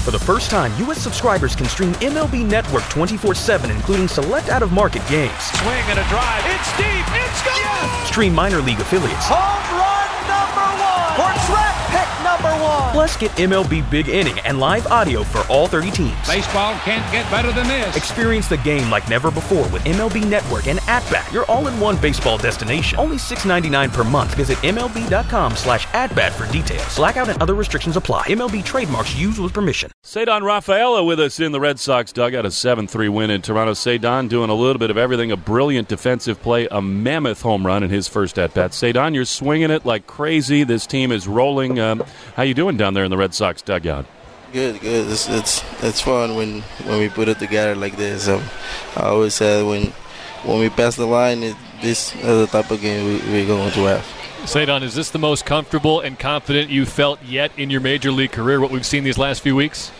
For the first time, U.S. subscribers can stream MLB Network 24/7, including select out-of-market games. Swing and a drive. It's deep. It's gone. Yes! Stream minor league affiliates. Home run number 1. Or draft pick number 1. Plus, get MLB Big Inning and live audio for all 30 teams. Baseball can't get better than this. Experience the game like never before with MLB Network and At-Bat, your all-in-one baseball destination. Only $6.99 per month. Visit MLB.com/atbat for details. Blackout and other restrictions apply. MLB trademarks used with permission. Cedon Rafaela with us in the Red Sox dugout. A 7-3 win in Toronto. Cedon doing a little bit of everything. A brilliant defensive play. A mammoth home run in his first at-bat. Cedon, you're swinging it like crazy. This team is rolling. How you doing down there in the Red Sox dugout? Good. It's fun when we put it together like this. I always said when we pass the line, this is the type of game we're going to have. Cedon, is this the most comfortable and confident you felt yet in your major league career, what we've seen these last few weeks?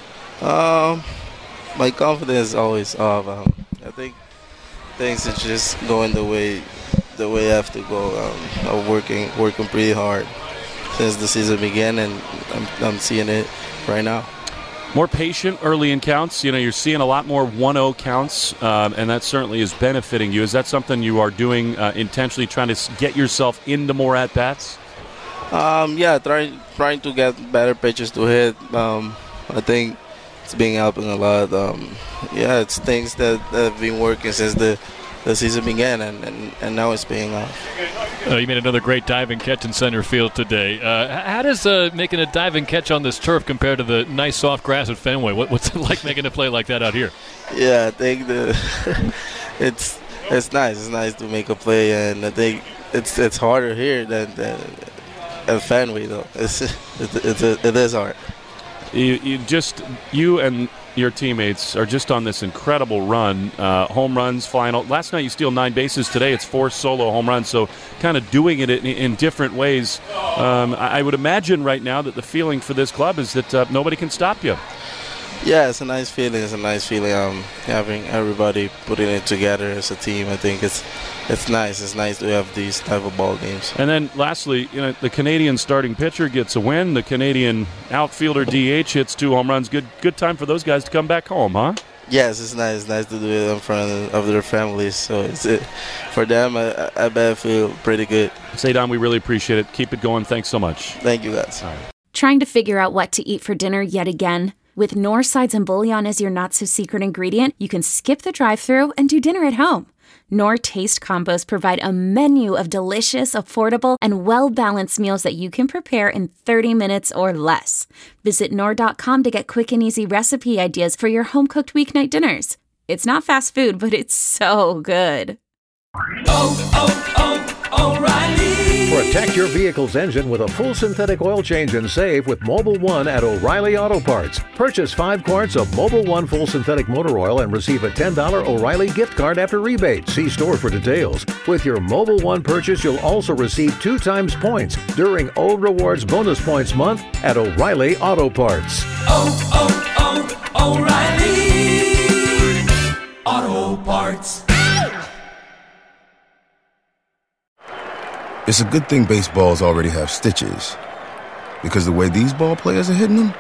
My confidence is always off. I think things are just going the way I have to go. I'm working pretty hard since the season began, and I'm seeing it right now. More patient early in counts. You know, you're seeing a lot more 1-0 counts, and that certainly is benefiting you. Is that something you are doing intentionally, trying to get yourself into more at-bats? Yeah, trying to get better pitches to hit. I think it's been helping a lot. Yeah, it's things that have been working since the season began, and now it's paying off. You made another great diving catch in center field today. How does making a diving catch on this turf compare to the nice soft grass at Fenway? What's it like making a play like that out here? Yeah, I think it's nice. It's nice to make a play, and I think it's harder here than at Fenway, though. It is hard. You and your teammates are just on this incredible run. Home runs, final. Last night you steal 9 bases. Today it's 4 solo home runs. So kind of doing it in different ways. I would imagine right now that the feeling for this club is that nobody can stop you. Yeah, it's a nice feeling. Having everybody putting it together as a team. I think it's nice. It's nice to have these type of ball games. And then lastly, you know, the Canadian starting pitcher gets a win. The Canadian outfielder DH hits 2 home runs. Good time for those guys to come back home, huh? Yes, it's nice. It's nice to do it in front of their families. So for them, I bet I feel pretty good. Cedon, we really appreciate it. Keep it going. Thanks so much. Thank you, guys. All right. Trying to figure out what to eat for dinner yet again? With Knorr sides and bouillon as your not-so-secret ingredient, you can skip the drive-thru and do dinner at home. Knorr Taste Combos provide a menu of delicious, affordable, and well-balanced meals that you can prepare in 30 minutes or less. Visit Knorr.com to get quick and easy recipe ideas for your home-cooked weeknight dinners. It's not fast food, but it's so good. O'Reilly. Protect your vehicle's engine with a full synthetic oil change and save with Mobil 1 at O'Reilly Auto Parts. Purchase 5 quarts of Mobil 1 full synthetic motor oil and receive a $10 O'Reilly gift card after rebate. See store for details. With your Mobil 1 purchase, you'll also receive 2 times points during O Rewards Bonus Points Month at O'Reilly Auto Parts. O'Reilly Auto Parts. It's a good thing baseballs already have stitches, because the way these ball players are hitting them,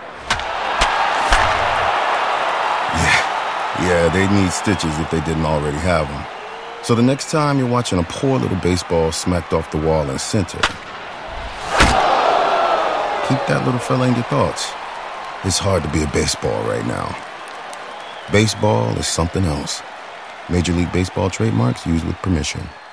yeah, they need stitches if they didn't already have them. So the next time you're watching a poor little baseball smacked off the wall in center, keep that little fella in your thoughts. It's hard to be a baseball right now. Baseball is something else. Major League Baseball trademarks used with permission.